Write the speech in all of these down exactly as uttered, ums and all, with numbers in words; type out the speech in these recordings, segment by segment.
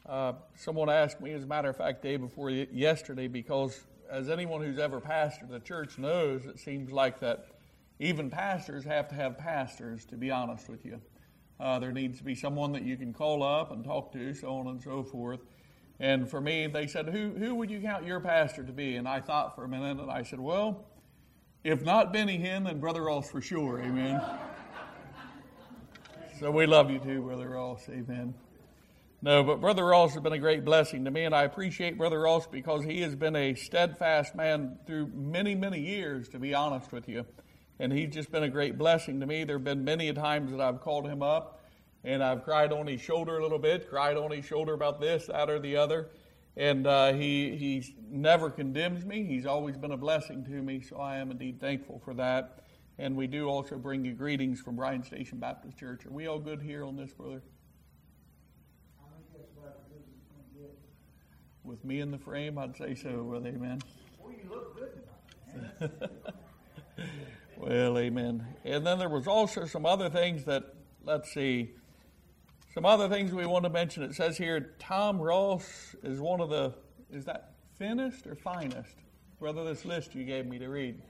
Uh, someone asked me, as a matter of fact, day before y- yesterday, because as anyone who's ever pastored the church knows, it seems like that even pastors have to have pastors, to be honest with you. Uh, there needs to be someone that you can call up and talk to, so on and so forth. And for me, they said, who who would you count your pastor to be? And I thought for a minute, and I said, well, if not Benny Hinn, then Brother Ross for sure, amen. So we love you too, Brother Ross, amen. No, but Brother Ross has been a great blessing to me, and I appreciate Brother Ross because he has been a steadfast man through many, many years, to be honest with you. And he's just been a great blessing to me. There have been many times that I've called him up, and I've cried on his shoulder a little bit, cried on his shoulder about this, that, or the other. And uh, he he never condemns me. He's always been a blessing to me, so I am indeed thankful for that. And we do also bring you greetings from Bryan Station Baptist Church. Are we all good here on this, brother? With me in the frame, I'd say so, brother, amen. Well, you look good tonight. Well, amen. And then there was also some other things that, let's see, some other things we want to mention. It says here, Tom Ross is one of the, is that thinnest or finest? Brother, this list you gave me to read.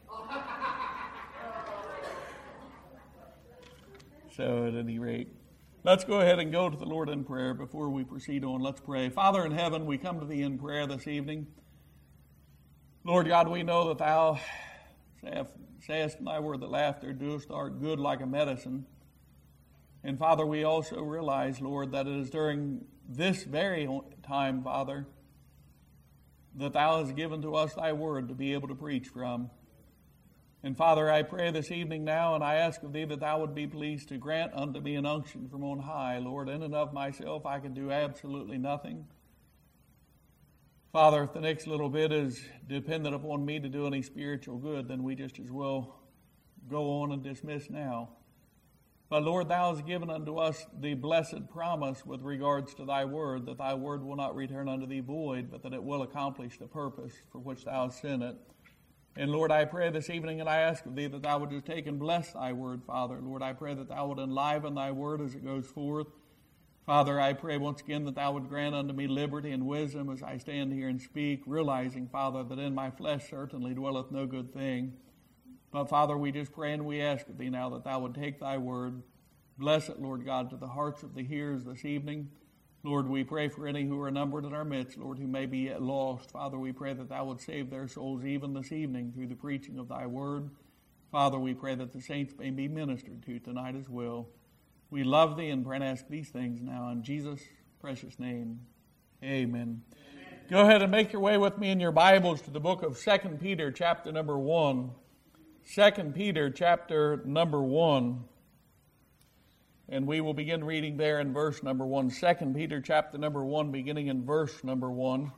So at any rate, let's go ahead and go to the Lord in prayer before we proceed on. Let's pray. Father in heaven, we come to thee in prayer this evening. Lord God, we know that thou sayest in thy word that laughter doest art good like a medicine. And Father, we also realize, Lord, that it is during this very time, Father, that thou hast given to us thy word to be able to preach from. And Father, I pray this evening now, and I ask of thee that thou would be pleased to grant unto me an unction from on high. Lord, in and of myself I can do absolutely nothing. Father, if the next little bit is dependent upon me to do any spiritual good, then we just as well go on and dismiss now. But Lord, thou hast given unto us the blessed promise with regards to thy word, that thy word will not return unto thee void, but that it will accomplish the purpose for which thou hast sent it. And Lord, I pray this evening, and I ask of thee that thou would just take and bless thy word, Father. Lord, I pray that thou would enliven thy word as it goes forth. Father, I pray once again that thou would grant unto me liberty and wisdom as I stand here and speak, realizing, Father, that in my flesh certainly dwelleth no good thing. But Father, we just pray and we ask of thee now that thou would take thy word, bless it, Lord God, to the hearts of the hearers this evening. Lord, we pray for any who are numbered in our midst, Lord, who may be yet lost. Father, we pray that thou would save their souls even this evening through the preaching of thy word. Father, we pray that the saints may be ministered to tonight as well. We love thee and pray and ask these things now in Jesus' precious name. Amen. Amen. Go ahead and make your way with me in your Bibles to the book of Second Peter, chapter number one. Second Peter, chapter number one. And we will begin reading there in verse number one. Second Peter chapter number one, beginning in verse number one.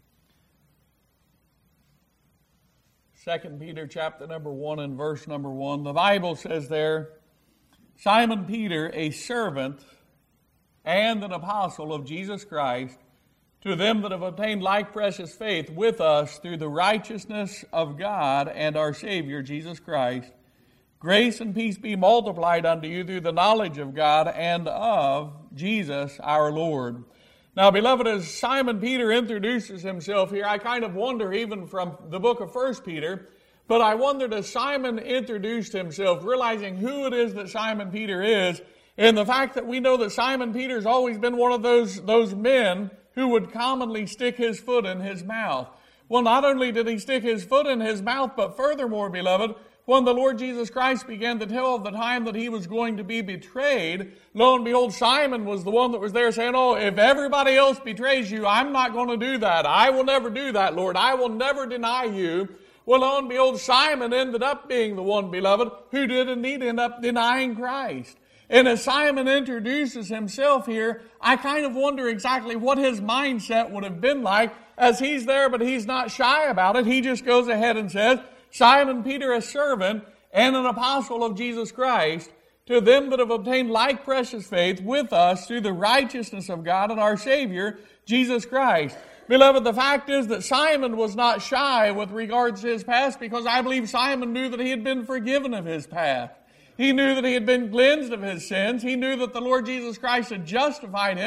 Second Peter chapter number one and verse number one. The Bible says there, Simon Peter, a servant and an apostle of Jesus Christ, to them that have obtained like precious faith with us through the righteousness of God and our Savior Jesus Christ, grace and peace be multiplied unto you through the knowledge of God and of Jesus our Lord. Now, beloved, as Simon Peter introduces himself here, I kind of wonder even from the book of First Peter, but I wondered as Simon introduced himself, realizing who it is that Simon Peter is, and the fact that we know that Simon Peter's always been one of those, those men who would commonly stick his foot in his mouth. Well, not only did he stick his foot in his mouth, but furthermore, beloved, when the Lord Jesus Christ began to tell of the time that he was going to be betrayed, lo and behold, Simon was the one that was there saying, oh, if everybody else betrays you, I'm not going to do that. I will never do that, Lord. I will never deny you. Well, lo and behold, Simon ended up being the one, beloved, who did indeed end up denying Christ. And as Simon introduces himself here, I kind of wonder exactly what his mindset would have been like as he's there, but he's not shy about it. He just goes ahead and says, Simon Peter, a servant and an apostle of Jesus Christ, to them that have obtained like precious faith with us through the righteousness of God and our Savior, Jesus Christ. Beloved, the fact is that Simon was not shy with regards to his past, because I believe Simon knew that he had been forgiven of his past. He knew that he had been cleansed of his sins. He knew that the Lord Jesus Christ had justified him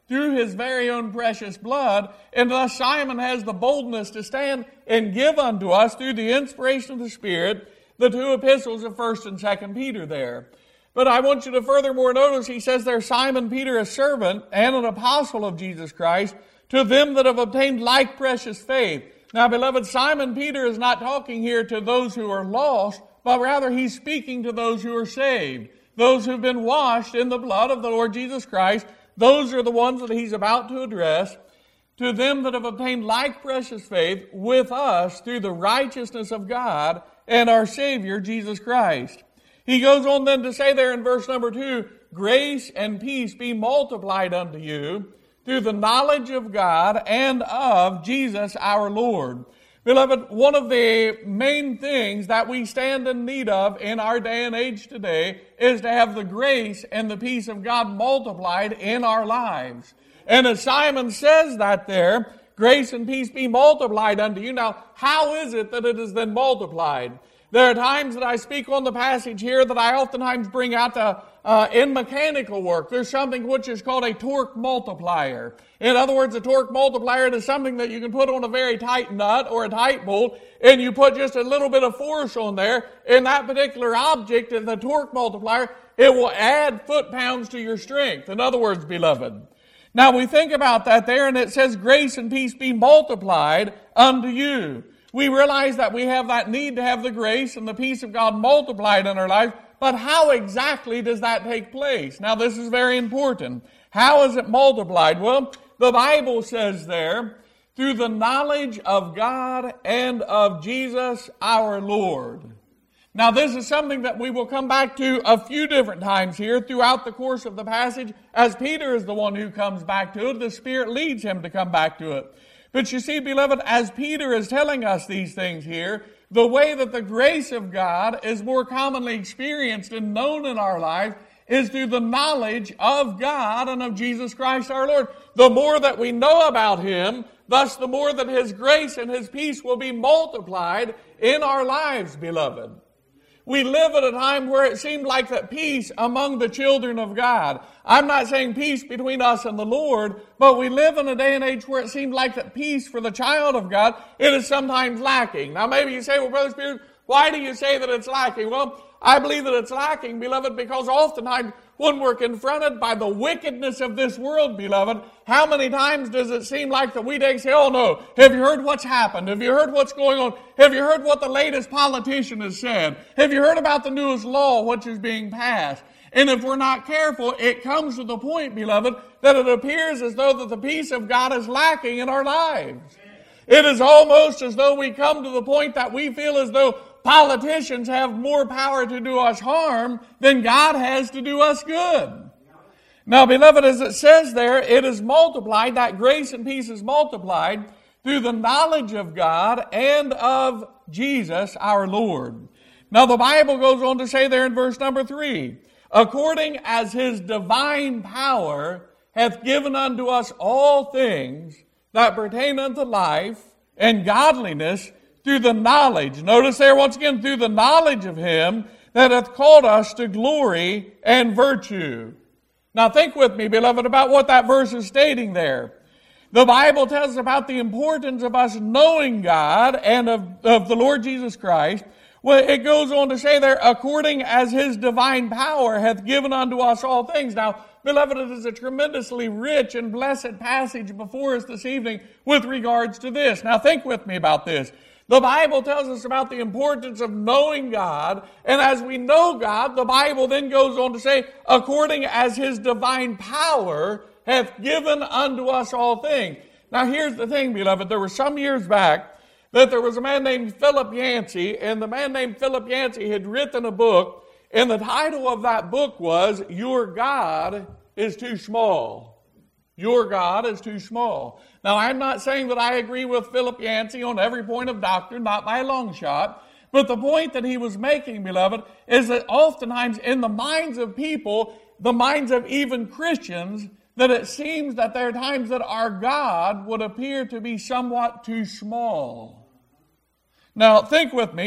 through his very own precious blood, and thus Simon has the boldness to stand and give unto us, through the inspiration of the Spirit, the two epistles of First and Second Peter there. But I want you to furthermore notice, he says there, Simon Peter, a servant and an apostle of Jesus Christ, to them that have obtained like precious faith. Now, beloved, Simon Peter is not talking here to those who are lost, but rather he's speaking to those who are saved, those who've been washed in the blood of the Lord Jesus Christ. Those are the ones that he's about to address. To them that have obtained like precious faith with us through the righteousness of God and our Savior, Jesus Christ. He goes on then to say there in verse number two, grace and peace be multiplied unto you through the knowledge of God and of Jesus our Lord. Beloved, one of the main things that we stand in need of in our day and age today is to have the grace and the peace of God multiplied in our lives. And as Simon says that there, grace and peace be multiplied unto you. Now, how is it that it is then multiplied? There are times that I speak on the passage here that I oftentimes bring out to, uh, in mechanical work. There's something which is called a torque multiplier. In other words, a torque multiplier is something that you can put on a very tight nut or a tight bolt, and you put just a little bit of force on there. In that particular object, in the torque multiplier, it will add foot-pounds to your strength. In other words, beloved, now we think about that there, and it says, grace and peace be multiplied unto you. We realize that we have that need to have the grace and the peace of God multiplied in our lives, but how exactly does that take place? Now this is very important. How is it multiplied? Well, the Bible says there, through the knowledge of God and of Jesus our Lord. Now this is something that we will come back to a few different times here throughout the course of the passage. As Peter is the one who comes back to it, the Spirit leads him to come back to it. But you see, beloved, as Peter is telling us these things here, the way that the grace of God is more commonly experienced and known in our life is through the knowledge of God and of Jesus Christ our Lord. The more that we know about Him, thus the more that His grace and His peace will be multiplied in our lives, beloved. We live at a time where it seemed like that peace among the children of God. I'm not saying peace between us and the Lord, but we live in a day and age where it seems like that peace for the child of God, it is sometimes lacking. Now maybe you say, well, Brother Spears, why do you say that it's lacking? Well, I believe that it's lacking, beloved, because oftentimes when we're confronted by the wickedness of this world, beloved, how many times does it seem like that we say, oh no, have you heard what's happened? Have you heard what's going on? Have you heard what the latest politician has said? Have you heard about the newest law which is being passed? And if we're not careful, it comes to the point, beloved, that it appears as though that the peace of God is lacking in our lives. It is almost as though we come to the point that we feel as though politicians have more power to do us harm than God has to do us good. Now, beloved, as it says there, it is multiplied, that grace and peace is multiplied through the knowledge of God and of Jesus our Lord. Now, the Bible goes on to say there in verse number three, according as His divine power hath given unto us all things that pertain unto life and godliness, through the knowledge, notice there once again, through the knowledge of Him that hath called us to glory and virtue. Now think with me, beloved, about what that verse is stating there. The Bible tells us about the importance of us knowing God and of, of the Lord Jesus Christ. Well, it goes on to say there, according as His divine power hath given unto us all things. Now, beloved, it is a tremendously rich and blessed passage before us this evening with regards to this. Now think with me about this. The Bible tells us about the importance of knowing God, and as we know God, the Bible then goes on to say, according as His divine power hath given unto us all things. Now here's the thing, beloved, there were some years back that there was a man named Philip Yancey, and the man named Philip Yancey had written a book, and the title of that book was, Your God is Too Small. Your God is too small. Now, I'm not saying that I agree with Philip Yancey on every point of doctrine, not by a long shot. But the point that he was making, beloved, is that oftentimes in the minds of people, the minds of even Christians, that it seems that there are times that our God would appear to be somewhat too small. Now, think with me. The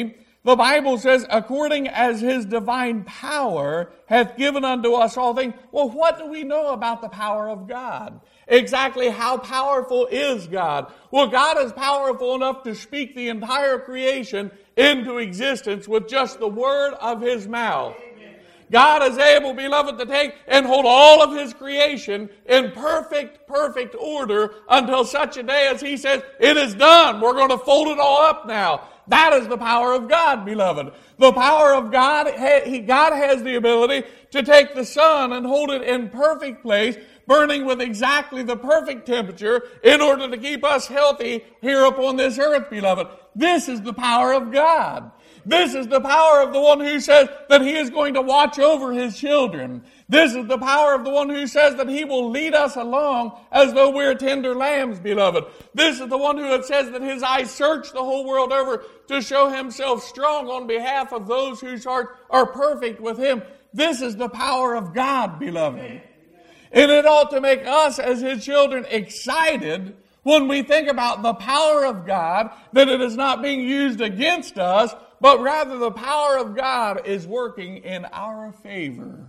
The Bible says, according as His divine power hath given unto us all things. Well, what do we know about the power of God? Exactly how powerful is God? Well, God is powerful enough to speak the entire creation into existence with just the word of His mouth. God is able, beloved, to take and hold all of His creation in perfect, perfect order until such a day as He says, it is done. We're going to fold it all up now. That is the power of God, beloved. The power of God, God has the ability to take the sun and hold it in perfect place, burning with exactly the perfect temperature in order to keep us healthy here upon this earth, beloved. This is the power of God. This is the power of the one who says that He is going to watch over His children. This is the power of the one who says that He will lead us along as though we're tender lambs, beloved. This is the one who says that His eyes search the whole world over to show Himself strong on behalf of those whose hearts are perfect with Him. This is the power of God, beloved. And it ought to make us as His children excited when we think about the power of God, that it is not being used against us, but rather the power of God is working in our favor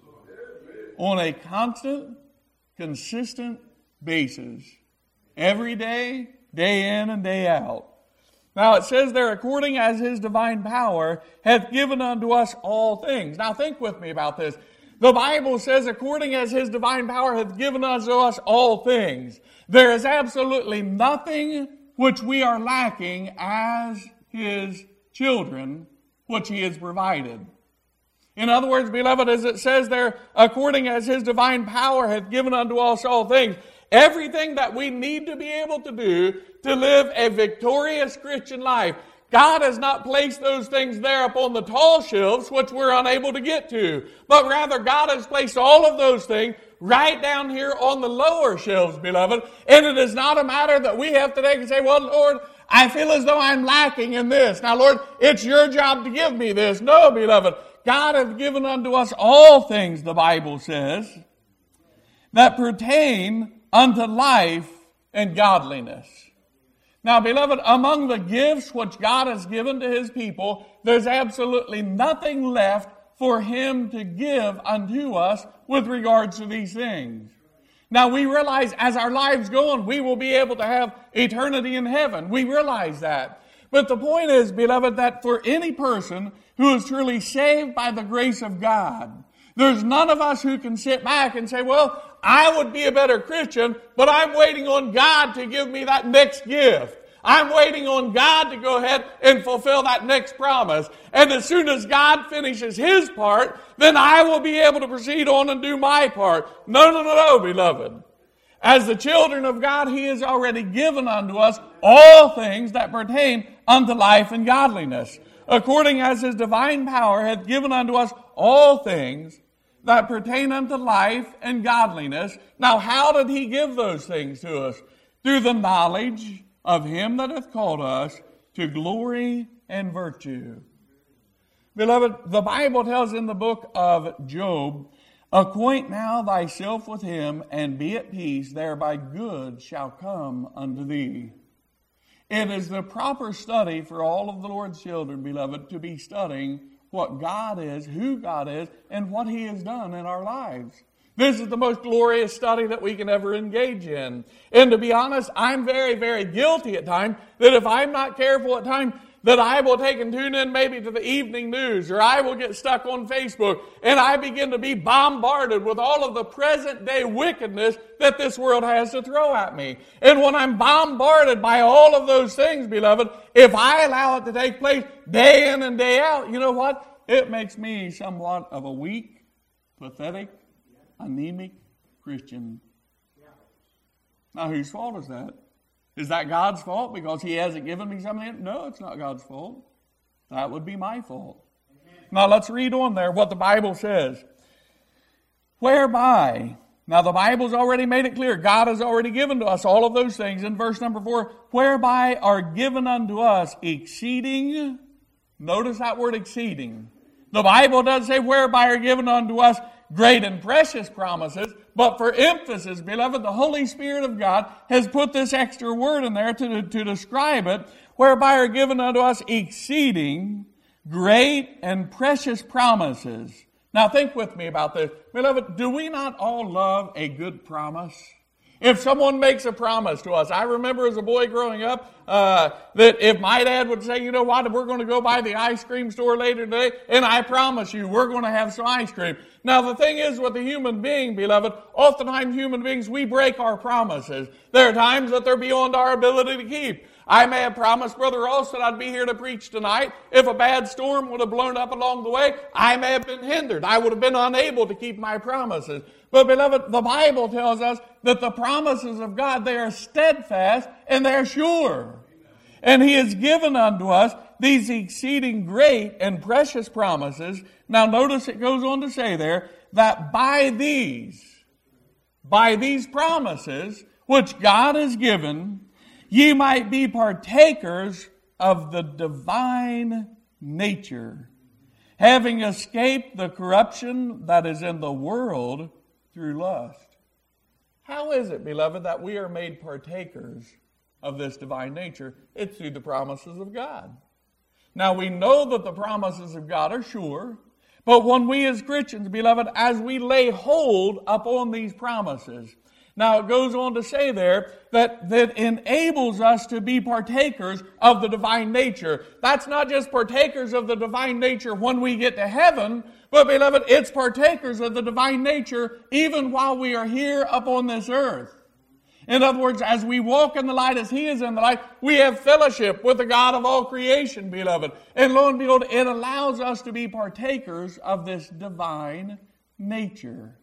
on a constant, consistent basis. Every day, day in and day out. Now it says there, according as His divine power hath given unto us all things. Now think with me about this. The Bible says, according as His divine power hath given unto us all things. There is absolutely nothing which we are lacking as His children, which He has provided. In other words, beloved, as it says there, according as His divine power hath given unto us all things, everything that we need to be able to do to live a victorious Christian life, God has not placed those things there upon the tall shelves, which we're unable to get to. But rather, God has placed all of those things right down here on the lower shelves, beloved. And it is not a matter that we have to take and say, well, Lord, I feel as though I'm lacking in this. Now, Lord, it's your job to give me this. No, beloved. God hath given unto us all things, the Bible says, that pertain unto life and godliness. Now, beloved, among the gifts which God has given to His people, there's absolutely nothing left for Him to give unto us with regards to these things. Now, we realize as our lives go on, we will be able to have eternity in heaven. We realize that. But the point is, beloved, that for any person who is truly saved by the grace of God, there's none of us who can sit back and say, well, I would be a better Christian, but I'm waiting on God to give me that next gift. I'm waiting on God to go ahead and fulfill that next promise. And as soon as God finishes His part, then I will be able to proceed on and do my part. No, no, no, no, beloved. As the children of God, He has already given unto us all things that pertain unto life and godliness. According as His divine power hath given unto us all things that pertain unto life and godliness. Now, how did He give those things to us? Through the knowledge of Him that hath called us to glory and virtue. Beloved, the Bible tells in the book of Job, acquaint now thyself with Him, and be at peace, thereby good shall come unto thee. It is the proper study for all of the Lord's children, beloved, to be studying what God is, who God is, and what He has done in our lives. This is the most glorious study that we can ever engage in. And to be honest, I'm very, very guilty at times that if I'm not careful at times, that I will take and tune in maybe to the evening news, or I will get stuck on Facebook, and I begin to be bombarded with all of the present day wickedness that this world has to throw at me. And when I'm bombarded by all of those things, beloved, if I allow it to take place day in and day out, you know what? It makes me somewhat of a weak, pathetic, anemic Christian. Now, whose fault is that? Is that God's fault because He hasn't given me something? No, it's not God's fault. That would be my fault. Amen. Now, let's read on there what the Bible says. Whereby, now the Bible's already made it clear, God has already given to us all of those things. In verse number four, whereby are given unto us exceeding, notice that word exceeding. The Bible does say whereby are given unto us great and precious promises, but for emphasis, beloved, the Holy Spirit of God has put this extra word in there to, to describe it, whereby are given unto us exceeding great and precious promises. Now think with me about this. Beloved, do we not all love a good promise? If someone makes a promise to us, I remember as a boy growing up uh, that if my dad would say, you know what, we're going to go by the ice cream store later today, and I promise you we're going to have some ice cream. Now the thing is with a human being, beloved, oftentimes human beings, we break our promises. There are times that they're beyond our ability to keep. I may have promised Brother Ross that I'd be here to preach tonight. If a bad storm would have blown up along the way, I may have been hindered. I would have been unable to keep my promises. But beloved, the Bible tells us that the promises of God, they are steadfast and they're sure. And He has given unto us these exceeding great and precious promises. Now notice it goes on to say there that by these, by these promises which God has given, ye might be partakers of the divine nature, having escaped the corruption that is in the world through lust. How is it, beloved, that we are made partakers of this divine nature? It's through the promises of God. Now we know that the promises of God are sure, but when we as Christians, beloved, as we lay hold upon these promises, now it goes on to say there that that enables us to be partakers of the divine nature. That's not just partakers of the divine nature when we get to heaven, but beloved, it's partakers of the divine nature even while we are here upon this earth. In other words, as we walk in the light as He is in the light, we have fellowship with the God of all creation, beloved. And lo and behold, it allows us to be partakers of this divine nature.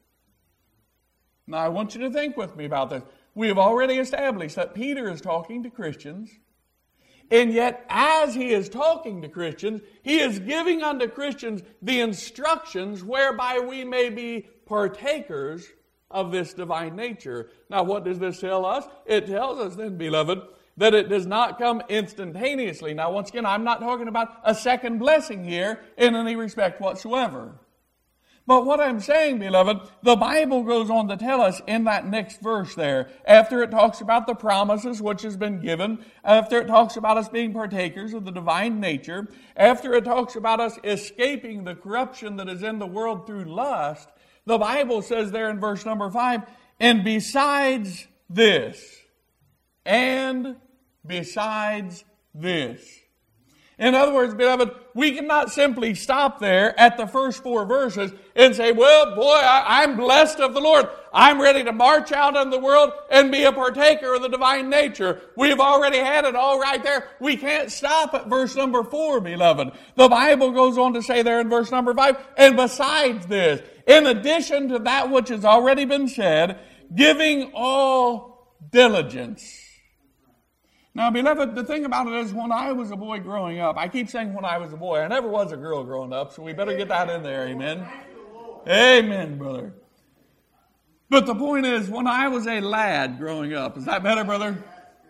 Now, I want you to think with me about this. We have already established that Peter is talking to Christians, and yet as he is talking to Christians, he is giving unto Christians the instructions whereby we may be partakers of this divine nature. Now, what does this tell us? It tells us then, beloved, that it does not come instantaneously. Now, once again, I'm not talking about a second blessing here in any respect whatsoever. But what I'm saying, beloved, the Bible goes on to tell us in that next verse there, after it talks about the promises which has been given, after it talks about us being partakers of the divine nature, after it talks about us escaping the corruption that is in the world through lust, the Bible says there in verse number five, and besides this, and besides this. In other words, beloved, we cannot simply stop there at the first four verses and say, well, boy, I, I'm blessed of the Lord. I'm ready to march out in the world and be a partaker of the divine nature. We've already had it all right there. We can't stop at verse number four, beloved. The Bible goes on to say there in verse number five, and besides this, in addition to that which has already been said, giving all diligence. Now, beloved, the thing about it is when I was a boy growing up, I keep saying when I was a boy, I never was a girl growing up, so we better get that in there, amen? Amen, brother. But the point is, when I was a lad growing up, is that better, brother?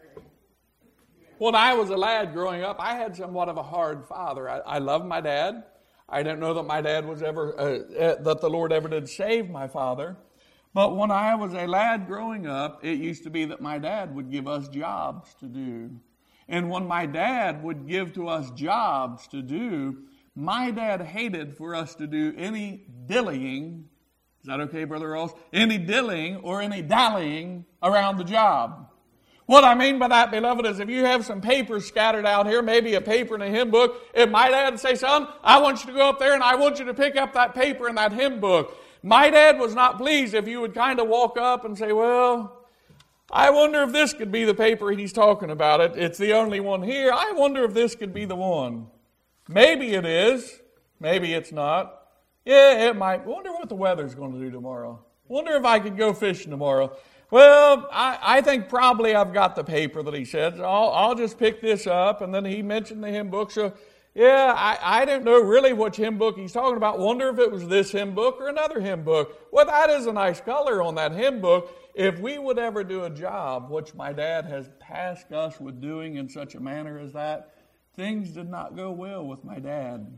When I was a lad growing up, I had somewhat of a hard father. I, I loved my dad. I didn't know that my dad was ever, uh, uh, that the Lord ever did save my father. But when I was a lad growing up, it used to be that my dad would give us jobs to do. And when my dad would give to us jobs to do, my dad hated for us to do any dillying. Is that okay, Brother Ross? Any dillying or any dallying around the job. What I mean by that, beloved, is if you have some papers scattered out here, maybe a paper in a hymn book, if my dad would say, son, I want you to go up there and I want you to pick up that paper in that hymn book. My dad was not pleased if you would kind of walk up and say, well, I wonder if this could be the paper he's talking about. It. It's the only one here. I wonder if this could be the one. Maybe it is. Maybe it's not. Yeah, it might. Wonder what the weather's going to do tomorrow. Wonder if I could go fishing tomorrow. Well, I, I think probably I've got the paper that he said. So I'll, I'll just pick this up. And then he mentioned the hymn book. So, yeah, I, I don't know really which hymn book he's talking about. Wonder if it was this hymn book or another hymn book. Well, that is a nice color on that hymn book. If we would ever do a job, which my dad has tasked us with doing in such a manner as that, things did not go well with my dad.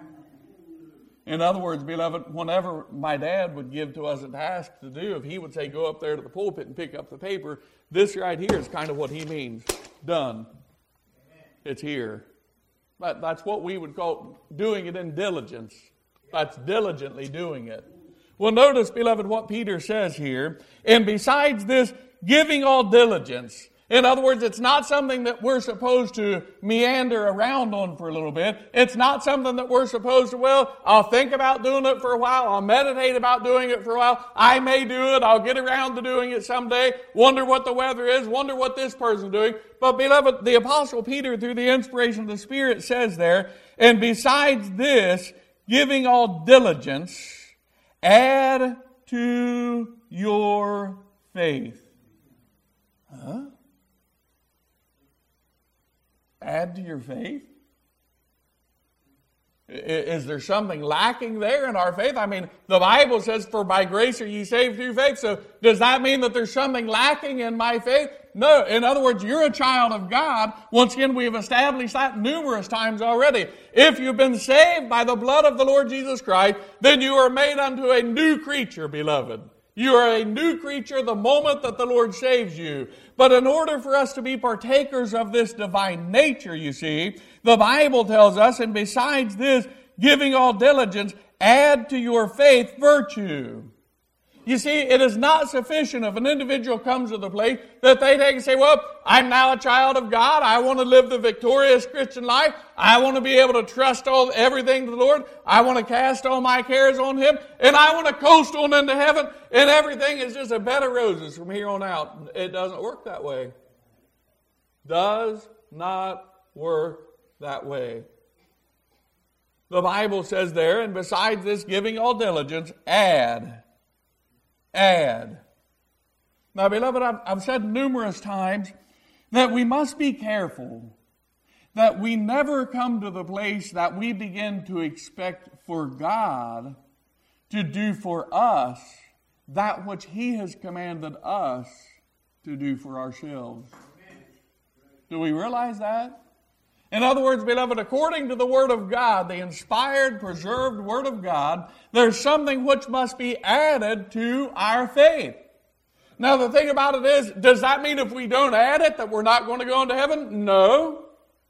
In other words, beloved, whenever my dad would give to us a task to do, if he would say, go up there to the pulpit and pick up the paper, this right here is kind of what he means. Done. It's here. That, that's what we would call doing it in diligence. That's diligently doing it. Well, notice, beloved, what Peter says here. And besides this, giving all diligence. In other words, it's not something that we're supposed to meander around on for a little bit. It's not something that we're supposed to, well, I'll think about doing it for a while. I'll meditate about doing it for a while. I may do it. I'll get around to doing it someday. Wonder what the weather is. Wonder what this person's doing. But beloved, the Apostle Peter, through the inspiration of the Spirit, says there, and besides this, giving all diligence, add to your faith. Huh? Add to your faith? Is there something lacking there in our faith? I mean, the Bible says, for by grace are ye saved through faith. So does that mean that there's something lacking in my faith? No. In other words, you're a child of God. Once again, we have established that numerous times already. If you've been saved by the blood of the Lord Jesus Christ, then you are made unto a new creature, beloved. You are a new creature the moment that the Lord saves you. But in order for us to be partakers of this divine nature, you see, the Bible tells us, and besides this, giving all diligence, add to your faith virtue. You see, it is not sufficient if an individual comes to the place that they take and say, well, I'm now a child of God. I want to live the victorious Christian life. I want to be able to trust all everything to the Lord. I want to cast all my cares on Him. And I want to coast on into heaven. And everything is just a bed of roses from here on out. It doesn't work that way. Does not work that way. The Bible says there, and besides this, giving all diligence, add. Add. Now, beloved, I've, I've said numerous times that we must be careful that we never come to the place that we begin to expect for God to do for us that which He has commanded us to do for ourselves. Do we realize that? In other words, beloved, according to the Word of God, the inspired, preserved Word of God, there's something which must be added to our faith. Now, the thing about it is, does that mean if we don't add it that we're not going to go into heaven? No.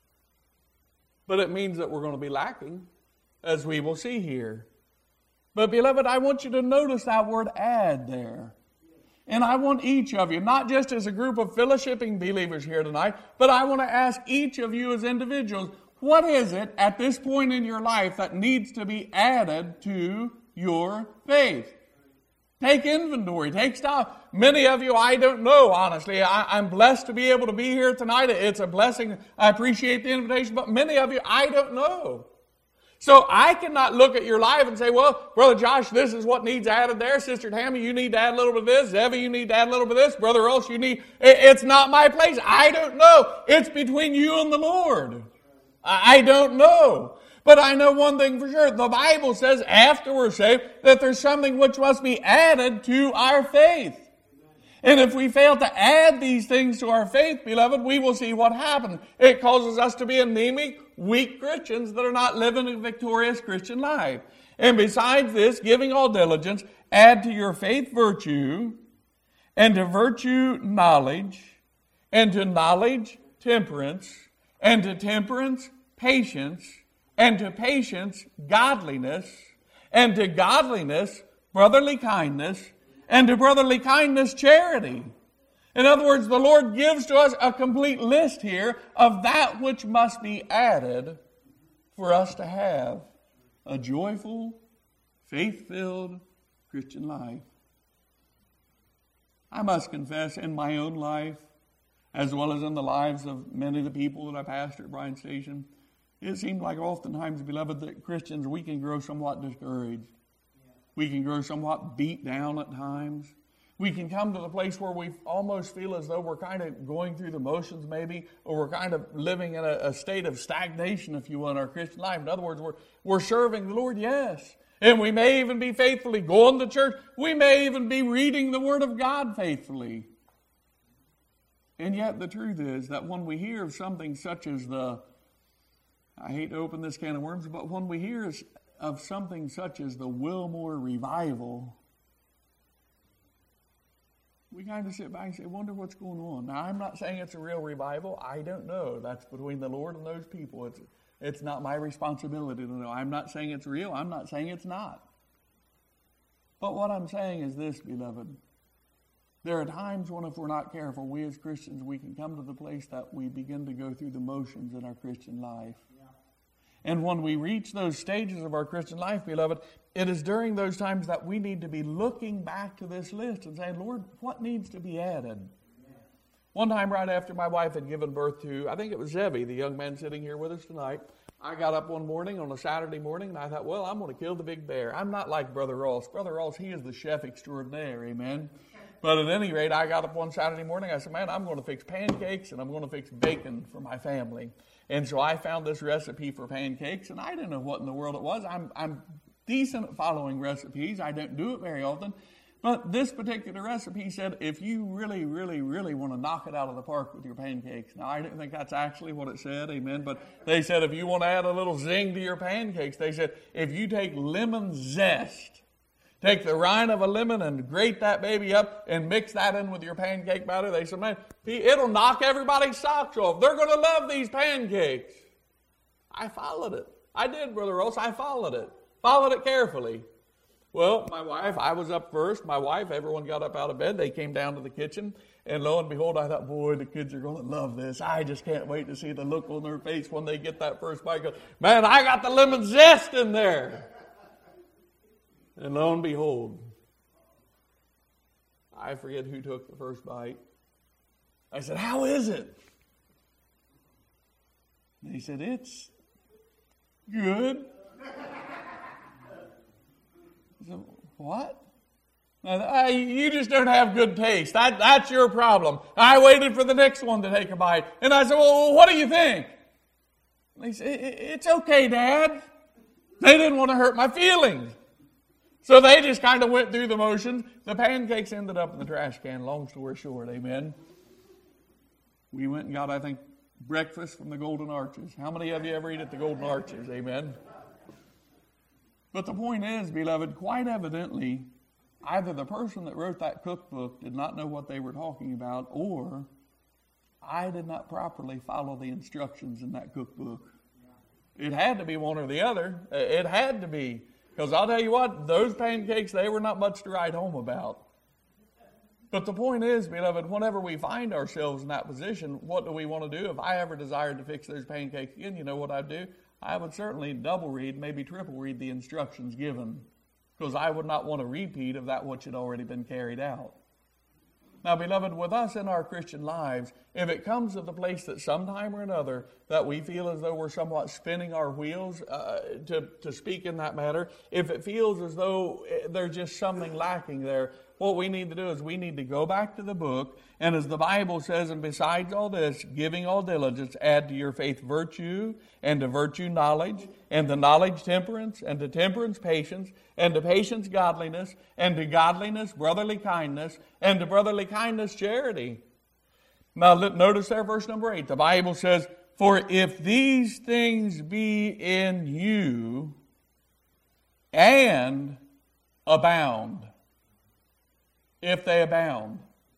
But it means that we're going to be lacking, as we will see here. But, beloved, I want you to notice that word add there. And I want each of you, not just as a group of fellowshipping believers here tonight, but I want to ask each of you as individuals, what is it at this point in your life that needs to be added to your faith? Take inventory, take stock. Many of you, I don't know, honestly. I, I'm blessed to be able to be here tonight. It's a blessing. I appreciate the invitation, but many of you, I don't know. So I cannot look at your life and say, well, Brother Josh, this is what needs added there. Sister Tammy, you need to add a little bit of this. Zevi, you need to add a little bit of this. Brother Earl, you need... It's not my place. I don't know. It's between you and the Lord. I don't know. But I know one thing for sure. The Bible says after we're saved that there's something which must be added to our faith. And if we fail to add these things to our faith, beloved, we will see what happens. It causes us to be anemic, weak Christians that are not living a victorious Christian life. And besides this, giving all diligence, add to your faith virtue, and to virtue knowledge, and to knowledge temperance, and to temperance patience, and to patience godliness, and to godliness brotherly kindness, and to brotherly kindness, charity. In other words, the Lord gives to us a complete list here of that which must be added for us to have a joyful, faith-filled Christian life. I must confess, in my own life, as well as in the lives of many of the people that I pastor at Bryan Station, it seems like oftentimes, beloved, that Christians, we can grow somewhat discouraged. We can grow somewhat beat down at times. We can come to the place where we almost feel as though we're kind of going through the motions maybe, or we're kind of living in a, a state of stagnation, if you will, in our Christian life. In other words, we're, we're serving the Lord, yes. And we may even be faithfully going to church. We may even be reading the Word of God faithfully. And yet the truth is that when we hear of something such as the, I hate to open this can of worms, but when we hear of something such as the Wilmore Revival, we kind of sit back and say, wonder what's going on. Now, I'm not saying it's a real revival. I don't know. That's between the Lord and those people. It's, It's not my responsibility to know. I'm not saying it's real. I'm not saying it's not. But what I'm saying is this, beloved. There are times when if we're not careful, we as Christians, we can come to the place that we begin to go through the motions in our Christian life. Yeah. And when we reach those stages of our Christian life, beloved, it is during those times that we need to be looking back to this list and saying, Lord, what needs to be added? Yeah. One time right after my wife had given birth to, I think it was Zevi, the young man sitting here with us tonight, I got up one morning on a Saturday morning and I thought, well, I'm going to kill the big bear. I'm not like Brother Ross. Brother Ross, he is the chef extraordinaire, amen? But at any rate, I got up one Saturday morning. I said, man, I'm going to fix pancakes and I'm going to fix bacon for my family. And so I found this recipe for pancakes, and I didn't know what in the world it was. I'm, I'm decent at following recipes. I don't do it very often. But this particular recipe said, if you really, really, really want to knock it out of the park with your pancakes. Now, I don't think that's actually what it said, amen. But they said, if you want to add a little zing to your pancakes, they said, if you take lemon zest, take the rind of a lemon and grate that baby up and mix that in with your pancake batter. They said, man, it'll knock everybody's socks off. They're going to love these pancakes. I followed it. I did, Brother Ross. I followed it. Followed it carefully. Well, my wife, I was up first. My wife, everyone got up out of bed. They came down to the kitchen. And lo and behold, I thought, boy, the kids are going to love this. I just can't wait to see the look on their face when they get that first bite. Man, I got the lemon zest in there. And lo and behold, I forget who took the first bite. I said, how is it? And he said, it's good. I said, what? I, you just don't have good taste. That, that's your problem. I waited for the next one to take a bite. And I said, well, what do you think? And he said, it's okay, Dad. They didn't want to hurt my feelings. So they just kind of went through the motions. The pancakes ended up in the trash can, long story short, amen. We went and got, I think, breakfast from the Golden Arches. How many of you ever eat at the Golden Arches, amen? But the point is, beloved, quite evidently, either the person that wrote that cookbook did not know what they were talking about, or I did not properly follow the instructions in that cookbook. It had to be one or the other. It had to be. Because I'll tell you what, those pancakes, they were not much to write home about. But the point is, beloved, whenever we find ourselves in that position, what do we want to do? If I ever desired to fix those pancakes again, you know what I'd do? I would certainly double read, maybe triple read the instructions given. Because I would not want a repeat of that which had already been carried out. Now, beloved, with us in our Christian lives, if it comes to the place that sometime or another that we feel as though we're somewhat spinning our wheels, uh, to, to speak in that matter, if it feels as though there's just something lacking there, what we need to do is we need to go back to the book, and as the Bible says, and besides all this, giving all diligence, add to your faith virtue, and to virtue knowledge, and to knowledge temperance, and to temperance patience, and to patience godliness, and to godliness brotherly kindness, and to brotherly kindness charity. Now notice there verse number eight. The Bible says, for if these things be in you and abound, if they abound,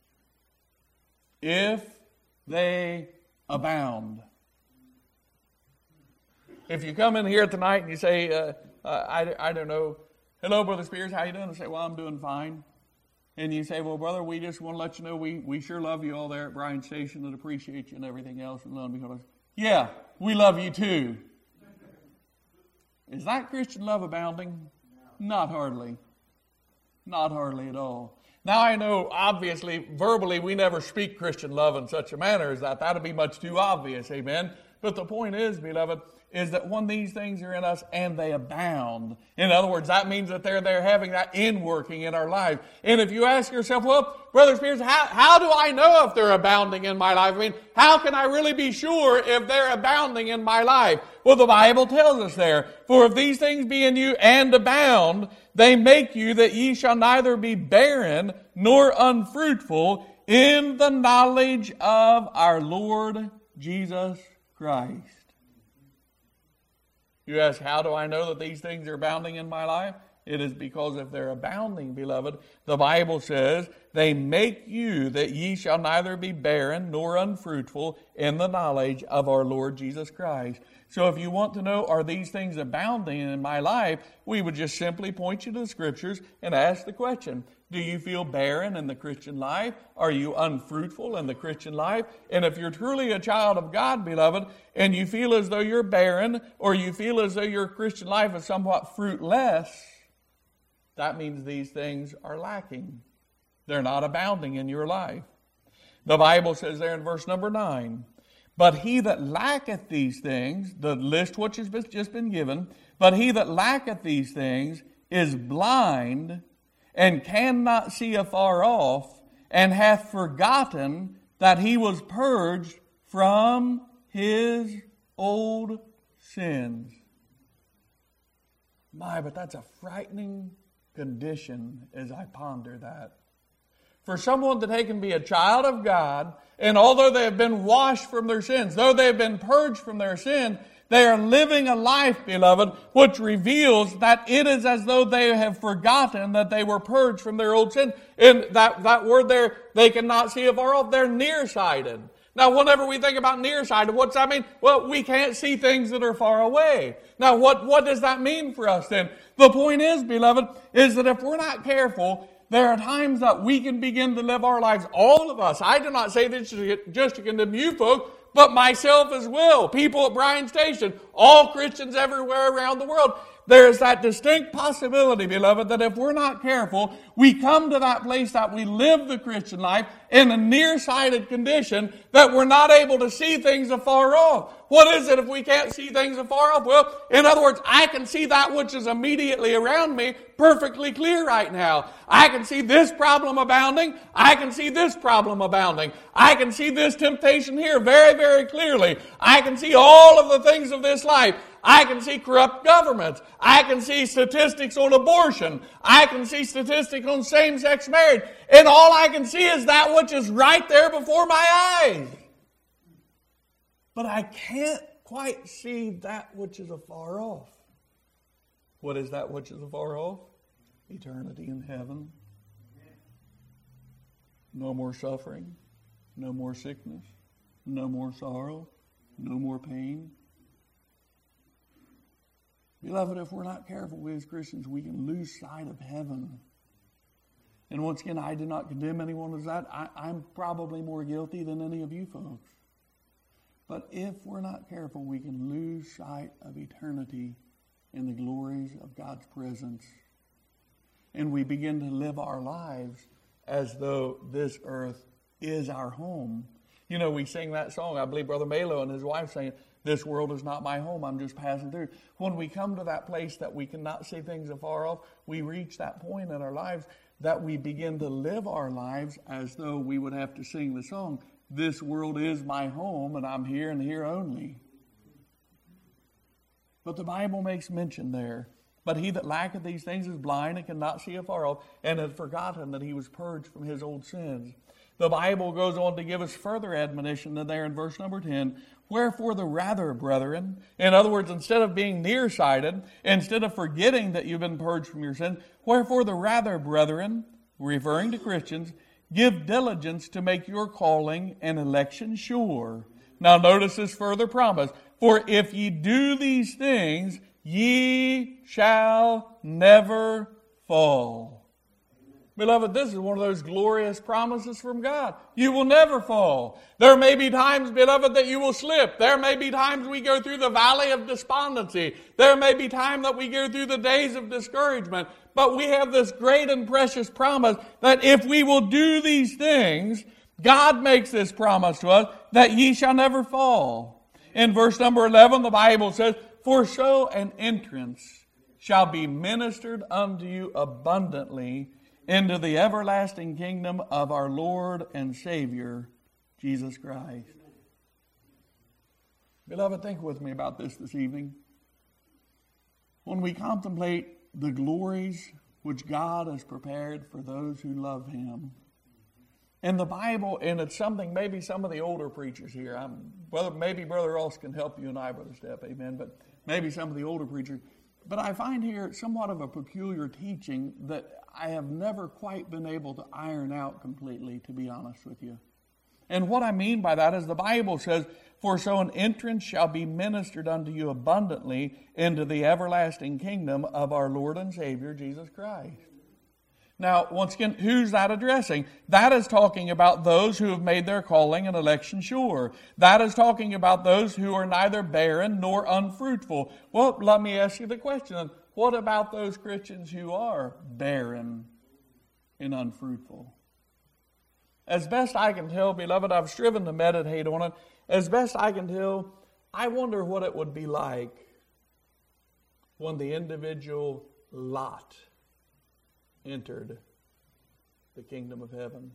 if they abound. If you come in here tonight and you say, uh, uh, I, I don't know, hello, Brother Spears, how you doing? I say, well, I'm doing fine. And you say, well, brother, we just want to let you know we, we sure love you all there at Bryan Station and appreciate you and everything else. And lo and behold, yeah, we love you too. Is that Christian love abounding? Not hardly. Not hardly at all. Now I know, obviously, verbally, we never speak Christian love in such a manner as that. That would be much too obvious, amen? But the point is, beloved, is that when these things are in us and they abound, in other words, that means that they're there having that in-working in our life. And if you ask yourself, well, Brother Spears, how, how do I know if they're abounding in my life? I mean, how can I really be sure if they're abounding in my life? Well, the Bible tells us there, for if these things be in you and abound, they make you that ye shall neither be barren nor unfruitful in the knowledge of our Lord Jesus Christ. You ask, how do I know that these things are abounding in my life? It is because if they're abounding, beloved, the Bible says, they make you that ye shall neither be barren nor unfruitful in the knowledge of our Lord Jesus Christ. So if you want to know, are these things abounding in my life, we would just simply point you to the Scriptures and ask the question, do you feel barren in the Christian life? Are you unfruitful in the Christian life? And if you're truly a child of God, beloved, and you feel as though you're barren, or you feel as though your Christian life is somewhat fruitless, that means these things are lacking. They're not abounding in your life. The Bible says there in verse number nine, but he that lacketh these things, the list which has just been given, but he that lacketh these things is blind and cannot see afar off, and hath forgotten that he was purged from his old sins. My, but that's a frightening condition as I ponder that. For someone that they can be a child of God, and although they have been washed from their sins, though they have been purged from their sin, they are living a life, beloved, which reveals that it is as though they have forgotten that they were purged from their old sin. And that, that word there, they cannot see afar off, they're nearsighted. Now, whenever we think about nearsighted, what's that mean? Well, we can't see things that are far away. Now, what, what does that mean for us then? The point is, beloved, is that if we're not careful, there are times that we can begin to live our lives, all of us. I do not say this just to condemn you folks, but myself as well. People at Bryan Station, all Christians everywhere around the world. There is that distinct possibility, beloved, that if we're not careful, we come to that place that we live the Christian life in a nearsighted condition, that we're not able to see things afar off. What is it if we can't see things afar off? Well, in other words, I can see that which is immediately around me perfectly clear right now. I can see this problem abounding. I can see this problem abounding. I can see this temptation here very, very clearly. I can see all of the things of this life. I can see corrupt governments. I can see statistics on abortion. I can see statistics on same-sex marriage. And all I can see is that which is right there before my eyes. But I can't quite see that which is afar off. What is that which is afar off? Eternity in heaven. No more suffering. No more sickness. No more sorrow. No more pain. Beloved, if we're not careful, we as Christians, we can lose sight of heaven. And once again, I do not condemn anyone as that. I, I'm probably more guilty than any of you folks. But if we're not careful, we can lose sight of eternity in the glories of God's presence. And we begin to live our lives as though this earth is our home. You know, we sing that song, I believe Brother Malo and his wife saying, this world is not my home, I'm just passing through. When we come to that place that we cannot see things afar off, we reach that point in our lives that we begin to live our lives as though we would have to sing the song, this world is my home and I'm here and here only. But the Bible makes mention there, but he that lacketh these things is blind and cannot see afar off, and hath forgotten that he was purged from his old sins. The Bible goes on to give us further admonition than there in verse number ten. Wherefore the rather, brethren, in other words, instead of being nearsighted, instead of forgetting that you've been purged from your sin, wherefore the rather, brethren, referring to Christians, give diligence to make your calling and election sure. Now notice this further promise. For if ye do these things, ye shall never fall. Beloved, this is one of those glorious promises from God. You will never fall. There may be times, beloved, that you will slip. There may be times we go through the valley of despondency. There may be time that we go through the days of discouragement. But we have this great and precious promise that if we will do these things, God makes this promise to us that ye shall never fall. In verse number eleven, the Bible says, for so an entrance shall be ministered unto you abundantly into the everlasting kingdom of our Lord and Savior, Jesus Christ. Beloved, think with me about this this evening. When we contemplate the glories which God has prepared for those who love Him, in the Bible, and it's something maybe some of the older preachers here, I'm, brother, maybe Brother Ross can help you and I, Brother Step, amen, but maybe some of the older preachers, But I find here somewhat of a peculiar teaching that I have never quite been able to iron out completely, to be honest with you. And what I mean by that is the Bible says, "For so an entrance shall be ministered unto you abundantly into the everlasting kingdom of our Lord and Savior, Jesus Christ." Now, once again, who's that addressing? That is talking about those who have made their calling and election sure. That is talking about those who are neither barren nor unfruitful. Well, let me ask you the question. What about those Christians who are barren and unfruitful? As best I can tell, beloved, I've striven to meditate on it. As best I can tell, I wonder what it would be like when the individual Lot entered the kingdom of heaven.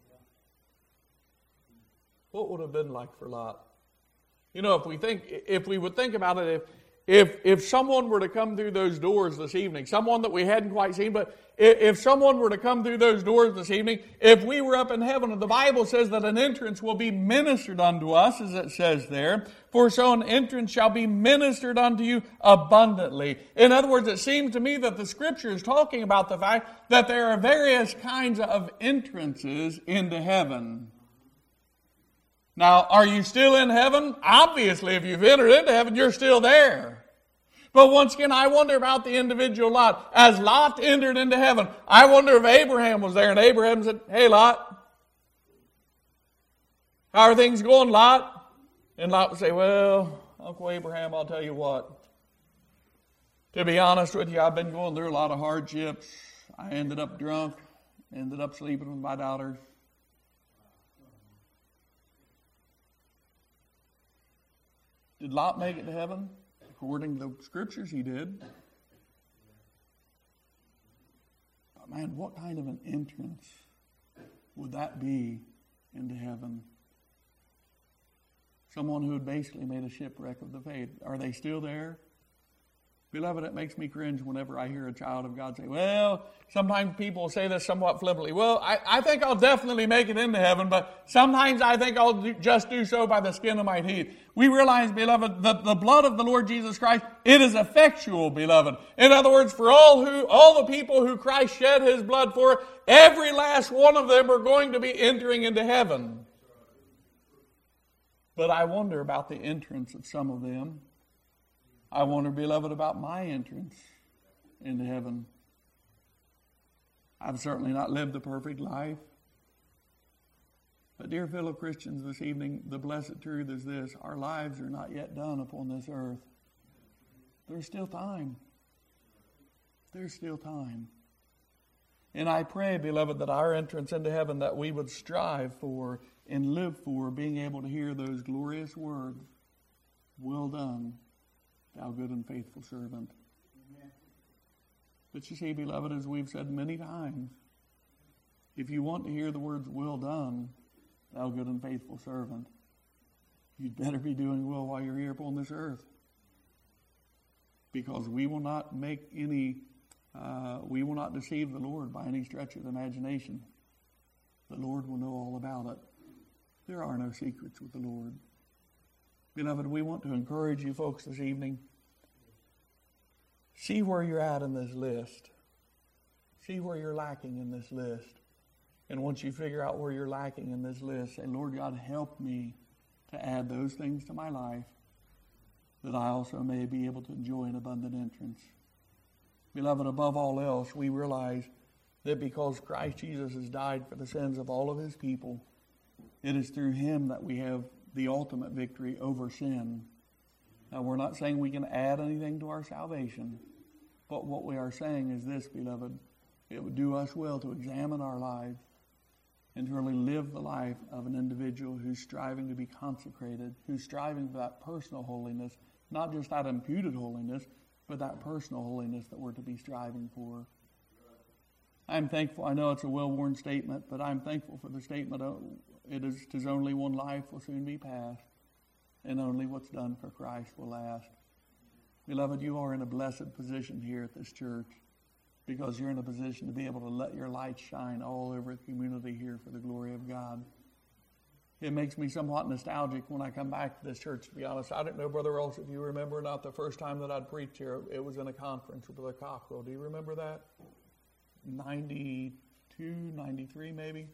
What would it have been like for Lot? You know, if we think, if we would think about it, if if if someone were to come through those doors this evening, someone that we hadn't quite seen, but if, if someone were to come through those doors this evening, if we were up in heaven, and the Bible says that an entrance will be ministered unto us, as it says there, "For so an entrance shall be ministered unto you abundantly." In other words, it seems to me that the Scripture is talking about the fact that there are various kinds of entrances into heaven. Now, are you still in heaven? Obviously, if you've entered into heaven, you're still there. But once again, I wonder about the individual Lot. As Lot entered into heaven, I wonder if Abraham was there, and Abraham said, "Hey, Lot, how are things going, Lot?" And Lot would say, "Well, Uncle Abraham, I'll tell you what. To be honest with you, I've been going through a lot of hardships. I ended up drunk, ended up sleeping with my daughters. Did Lot make it to heaven? According to the Scriptures, he did. But man, what kind of an entrance would that be into heaven? Someone who had basically made a shipwreck of the faith. Are they still there? Beloved, it makes me cringe whenever I hear a child of God say, "Well, sometimes people say this somewhat flippantly. Well, I, I think I'll definitely make it into heaven, but sometimes I think I'll do, just do so by the skin of my teeth." We realize, beloved, that the blood of the Lord Jesus Christ, it is effectual, beloved. In other words, for all who, all the people who Christ shed His blood for, every last one of them are going to be entering into heaven. But I wonder about the entrance of some of them. I wonder, beloved, about my entrance into heaven. I've certainly not lived a perfect life. But dear fellow Christians, this evening, the blessed truth is this: our lives are not yet done upon this earth. There's still time. There's still time. And I pray, beloved, that our entrance into heaven, that we would strive for and live for being able to hear those glorious words, "Well done, thou good and faithful servant." Amen. But you see, beloved, as we've said many times, if you want to hear the words, "Well done, thou good and faithful servant," you'd better be doing well while you're here upon this earth. Because we will not make any, uh, we will not deceive the Lord by any stretch of the imagination. The Lord will know all about it. There are no secrets with the Lord. Beloved, we want to encourage you folks this evening. See where you're at in this list. See where you're lacking in this list. And once you figure out where you're lacking in this list, say, "Lord God, help me to add those things to my life that I also may be able to enjoy an abundant entrance." Beloved, above all else, we realize that because Christ Jesus has died for the sins of all of His people, it is through Him that we have the ultimate victory over sin. Now, we're not saying we can add anything to our salvation, but what we are saying is this, beloved: it would do us well to examine our lives and to really live the life of an individual who's striving to be consecrated, who's striving for that personal holiness, not just that imputed holiness, but that personal holiness that we're to be striving for. I'm thankful. I know it's a well-worn statement, but I'm thankful for the statement of, "It is 'tis only one life will soon be past, and only what's done for Christ will last." Beloved, you are in a blessed position here at this church because you're in a position to be able to let your light shine all over the community here for the glory of God. it makes me somewhat nostalgic when I come back to this church, to be honest. I don't know, Brother Ross, if you remember or not, the first time that I'd preached here, it was in a conference with Brother Cockrell. Do you remember that? ninety-two, ninety-three maybe?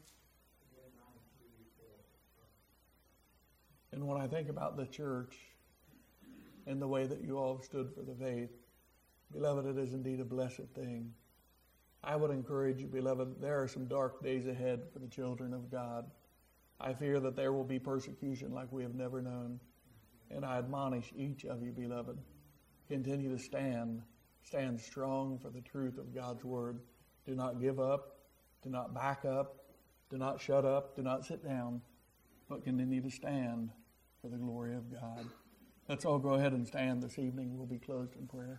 And when I think about the church and the way that you all have stood for the faith, beloved, it is indeed a blessed thing. I would encourage you, beloved, there are some dark days ahead for the children of God. I fear that there will be persecution like we have never known. And I admonish each of you, beloved, continue to stand. Stand strong for the truth of God's word. Do not give up. Do not back up. Do not shut up. Do not sit down. But continue to stand for the glory of God. Let's all go ahead and stand this evening. We'll be closed in prayer.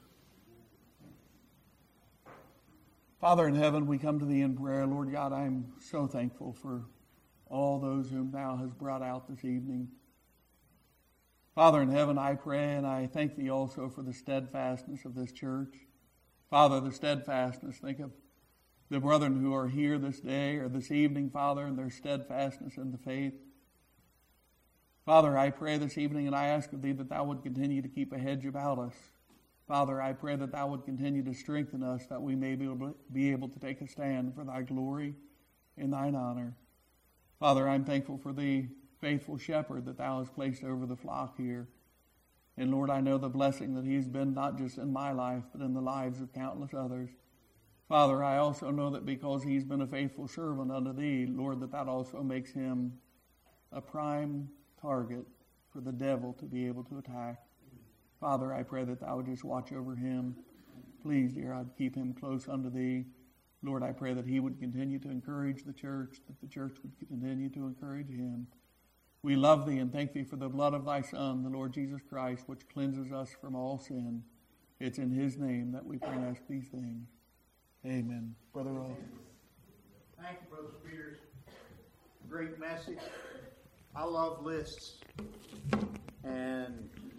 Father in heaven, we come to thee in prayer. Lord God, I am so thankful for all those whom thou hast brought out this evening. Father in heaven, I pray and I thank thee also for the steadfastness of this church. Father, the steadfastness, think of the brethren who are here this day or this evening, Father, and their steadfastness in the faith. Father, I pray this evening and I ask of thee that thou would continue to keep a hedge about us. Father, I pray that thou would continue to strengthen us that we may be able, be able to take a stand for thy glory and thine honor. Father, I'm thankful for the faithful shepherd that thou hast placed over the flock here. And Lord, I know the blessing that he's been not just in my life, but in the lives of countless others. Father, I also know that because he's been a faithful servant unto thee, Lord, that that also makes him a prime target for the devil to be able to attack. Father, I pray that thou would just watch over him. Please, dear, I'd keep him close unto thee. Lord, I pray that he would continue to encourage the church, that the church would continue to encourage him. We love thee and thank thee for the blood of thy Son, the Lord Jesus Christ, which cleanses us from all sin. It's in his name that we pray and ask these things. Amen. Brother Ross. Thank you, Brother Spears. Great message. I love lists. And